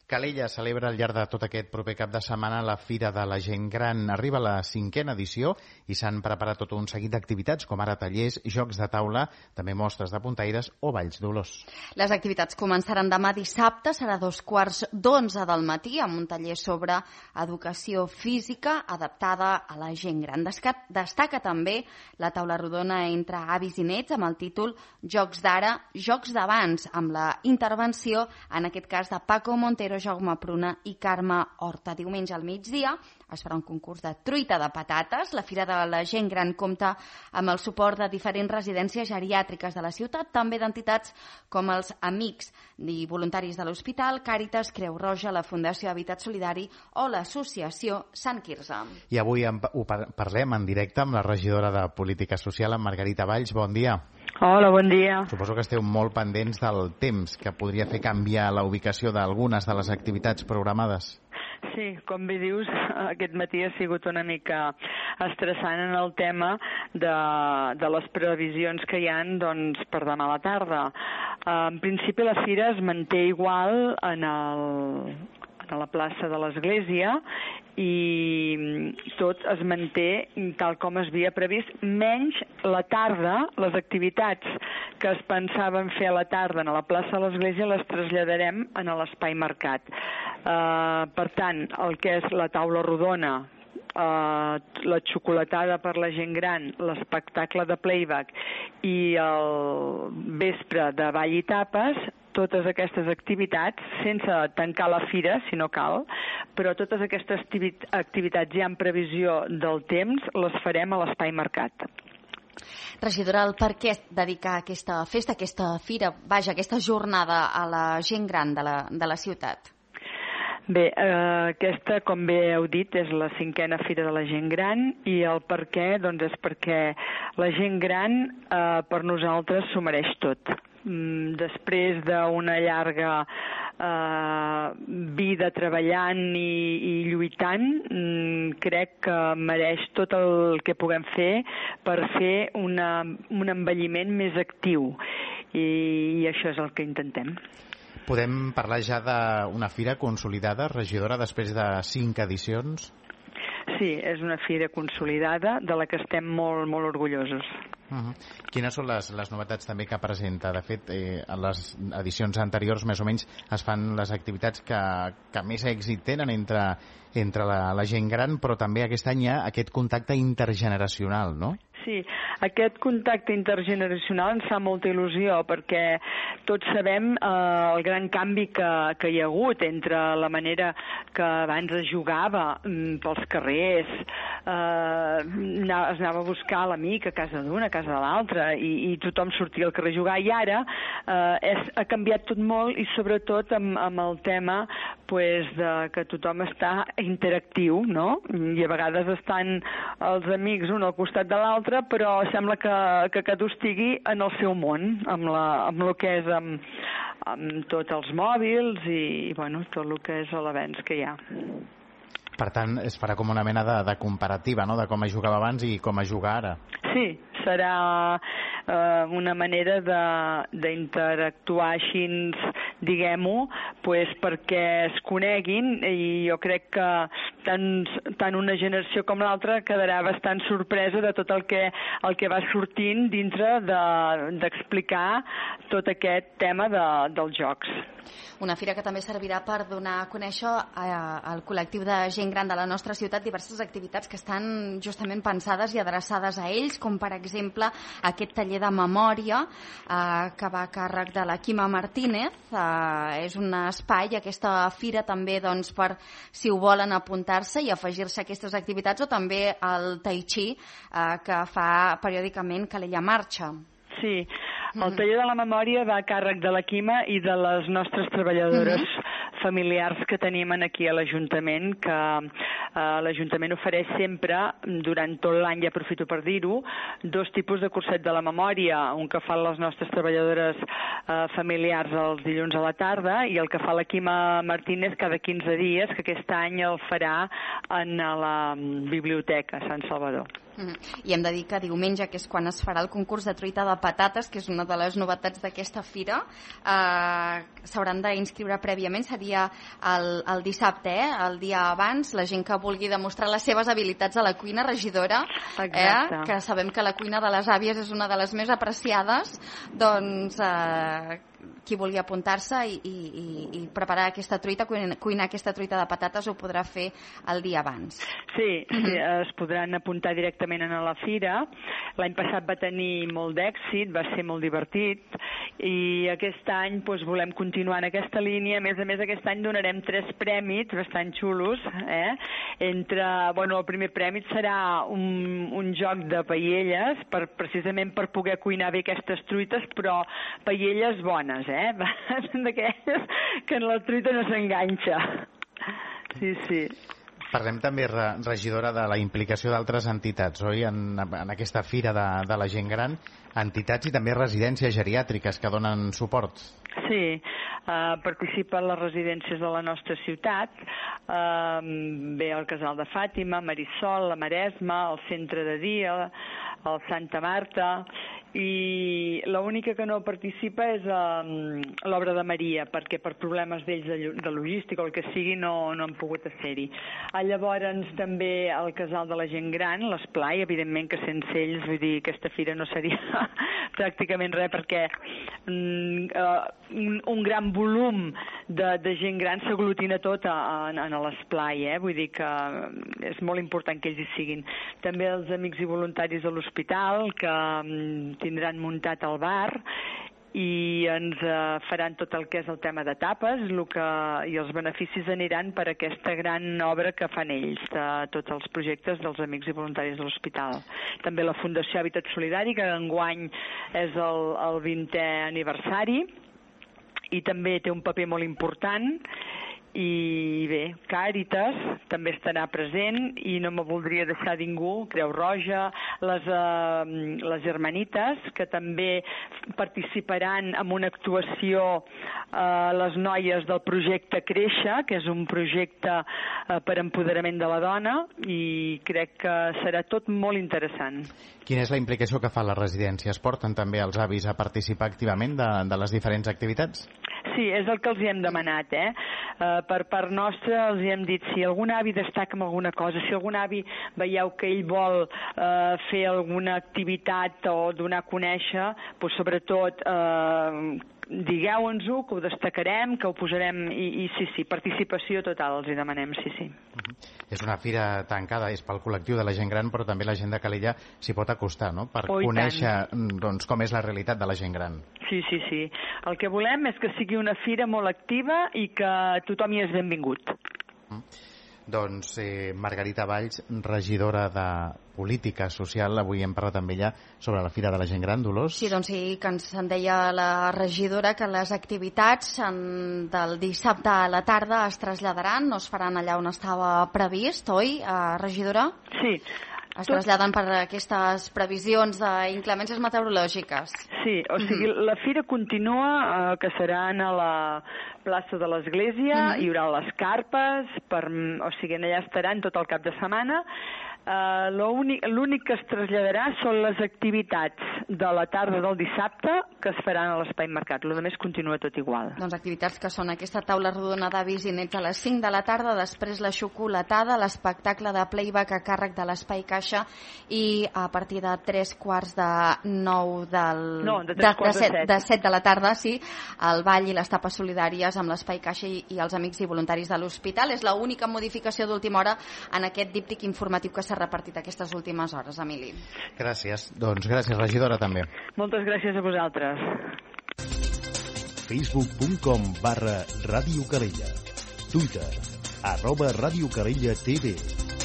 Calella celebra al llarg de tot aquest proper cap de setmana la Fira de la Gent Gran. Arriba la 5ª edició i s'han preparat tot un seguit d'activitats, com ara tallers, jocs de taula, també mostres de puntaires o balls d'olors. Les activitats començaran demà dissabte, serà 11:15 del matí, amb un taller sobre educació física adaptada a la gent gran. Destaca també la taula rodona entre avis i nets amb el títol Jocs d'ara, Jocs d'abans, amb la intervenció, en aquest cas, de Paco Montero, Jaume Pruna i Carme Horta. Diumenge al migdia es farà un concurs de truita de patates. La Fira de la Gent Gran compta amb el suport de diferents residències geriàtriques de la ciutat, també d'entitats com els Amics i Voluntaris de l'Hospital, Càritas, Creu Roja, la Fundació Habitat Solidari o l'Associació Sant Quirze. I avui parlem en directe amb la regidora de Política Social, en Margarita Valls. Bon dia. Hola, bon dia. Suposo que esteu molt pendents del temps que podria fer canviar la ubicació d'algunes de les activitats programades. Sí, com bé dius, aquest matí ha sigut una mica estressant en el tema de les previsions que hi ha per demà a la tarda. En principi la fira es manté igual a la plaça de l'Església i tot es manté tal com es havia previst, menys la tarda. Les activitats que es pensaven fer a la tarda a la plaça de l'Església les traslladarem a l'Espai Mercat. Per tant, el que és la taula rodona, la xocolatada per la gent gran, l'espectacle de playback i el vespre de ball i tapes, totes aquestes activitats, sense tancar la fira, si no cal, però totes aquestes activitats ja en previsió del temps les farem a l'Espai Mercat. Regidora, per què dedicar aquesta festa, aquesta fira, aquesta jornada a la gent gran de la ciutat? Bé, aquesta, com bé heu dit, és la 5ª Fira de la Gent Gran i el per què, doncs és perquè la gent gran per nosaltres s'ho mereix tot. Després d'una llarga vida treballant i lluitant, crec que mereix tot el que puguem fer per fer un envelliment més actiu i això és el que intentem. Podem parlar ja d'una fira consolidada, regidora, després de 5 edicions? Sí, és una fira consolidada de la que estem molt, molt orgullosos. Quines són les novetats també que presenta? De fet, en les edicions anteriors més o menys es fan les activitats que més èxit tenen entre la gent gran, però també aquest any hi ha aquest contacte intergeneracional, no? Sí, aquest contacte intergeneracional ens fa molta il·lusió perquè tots sabem el gran canvi que hi ha hagut entre la manera que abans es jugava pels carrers, es anava a buscar l'amic a casa d'una, a casa de l'altra i tothom sortia al carrer a jugar i ara ha canviat tot molt i sobretot amb el tema que tothom està interactiu, no? I a vegades estan els amics un al costat de l'altre però sembla que cada un estigui en el seu món, amb el que és amb tots els mòbils i tot el que és l'avenç que hi ha. Per tant, es farà com una mena de comparativa, no?, de com es jugava abans i com es juga ara. Sí, serà una manera d'interactuar així, diguem-ho, perquè es coneguin i jo crec que tant una generació com l'altra quedarà bastant sorpresa de tot el que va sortint dintre d'explicar tot aquest tema dels jocs. Una fira que també servirà per donar a conèixer al col·lectiu de gent gran de la nostra ciutat diverses activitats que estan justament pensades i adreçades a ells, com per exemple aquest taller de memòria que va a càrrec de la Quima Martínez. És un espai, aquesta fira també per si ho volen apuntar-se i afegir-se a aquestes activitats, o també el tai chi que fa periòdicament Calella Marxa. Sí, el taller de la memòria va a càrrec de la Quima i de les nostres treballadores familiars que tenim aquí a l'Ajuntament, que l'Ajuntament ofereix sempre, durant tot l'any, i aprofito per dir-ho, 2 tipus de curset de la memòria, un que fan les nostres treballadores familiars els dilluns a la tarda i el que fa la Quima Martínez cada 15 dies, que aquest any el farà en la Biblioteca Sant Salvador. I hem de dir que diumenge, que és quan es farà el concurs de truita de patates, que és una de les novetats d'aquesta fira, s'hauran d'inscriure prèviament, seria el dissabte, el dia abans, la gent que vulgui demostrar les seves habilitats a la cuina, regidora, que sabem que la cuina de les àvies és una de les més apreciades, doncs qui vulgui apuntar-se i preparar aquesta truita, cuinar aquesta truita de patates, ho podrà fer el dia abans. Sí, es podran apuntar directament a la fira. L'any passat va tenir molt d'èxit, va ser molt divertit, i aquest any volem continuar en aquesta línia. A més, aquest any donarem 3 premis bastant xulos. El primer premi serà un joc de paelles, precisament per poder cuinar bé aquestes truites, però paelles bones, d'aquelles que en la truita no s'enganxa. Sí. Parlem també, regidora, de la implicació d'altres entitats, oi? En aquesta fira de la gent gran, entitats i també residències geriàtriques que donen suport. Sí, participen les residències de la nostra ciutat, ve el Casal de Fàtima, Marisol, la Maresma, el Centre de Dia, el Santa Marta, i l'única que no participa és l'Obra de Maria, perquè per problemes d'ells de logística o el que sigui no han pogut ser-hi. Llavors també el Casal de la Gent Gran, l'Esplai, evidentment que sense ells, vull dir, aquesta fira no seria pràcticament res, perquè un gran volum de gent gran s'aglutina tot en l'Esplai, vull dir que és molt important que ells hi siguin. També els amics i voluntaris de l'hospital, que tindran muntat el bar i ens faran tot el que és el tema de tapes, i els beneficis aniran per aquesta gran obra que fan ells, de tots els projectes dels amics i voluntaris de l'hospital. També la Fundació Hàbitat Solidari, que enguany és el 20è aniversari, i també té un paper molt important. I bé, Càritas també estarà present, i no me voldria deixar ningú, Creu Roja, les Germanites, que també participaran en una actuació, les noies del projecte Créixer, que és un projecte per empoderament de la dona, i crec que serà tot molt interessant. Quina és la implicació que fa les residències? Porten també els avis a participar activament de les diferents activitats? Sí, és el que els hi hem demanat, Per part nostra els hi hem dit, si algun avi destaca en alguna cosa, si algun avi veieu que ell vol fer alguna activitat o donar a conèixer, doncs sobretot digueu-nos-ho, que ho destacarem, que ho posarem, i sí, participació total els hi demanem, sí. És una fira tancada, és pel col·lectiu de la gent gran, però també la gent de Calella s'hi pot acostar, no?, per conèixer com és la realitat de la gent gran. Sí. El que volem és que sigui una fira molt activa i que tothom hi és benvingut. Doncs Margarita Valls, regidora de Política Social, avui hem parlat amb ella sobre la Fira de la Gent Gran. Dolors? Sí, doncs sí, que ens en deia la regidora que les activitats del dissabte a la tarda es traslladaran, no es faran allà on estava previst, oi, regidora? Sí. Es traslladen per aquestes previsions d'inclemències meteorològiques. Sí, o sigui, la fira continua, que seran a la plaça de l'Església, hi haurà les carpes, o sigui, allà estaran tot el cap de setmana. L'únic que es traslladarà són les activitats de la tarda del dissabte que es faran a l'Espai Mercat. El més continua tot igual. Doncs activitats que són aquesta taula rodona d'avis i nets a les 5 de la tarda, després la xocolatada, l'espectacle de playback a càrrec de l'Espai Caixa, i a partir de 3:45 de 7 de la tarda, sí, el ball i les tapes solidàries amb l'Espai Caixa i els amics i voluntaris de l'hospital. És l'única modificació d'última hora en aquest díptic informatiu que s'ha repartit aquestes últimes hores, Emili. Gràcies. Doncs gràcies, regidora, també. Moltes gràcies a vosaltres. Facebook.com/Ràdio Calella. Twitter @Ràdio Calella TV.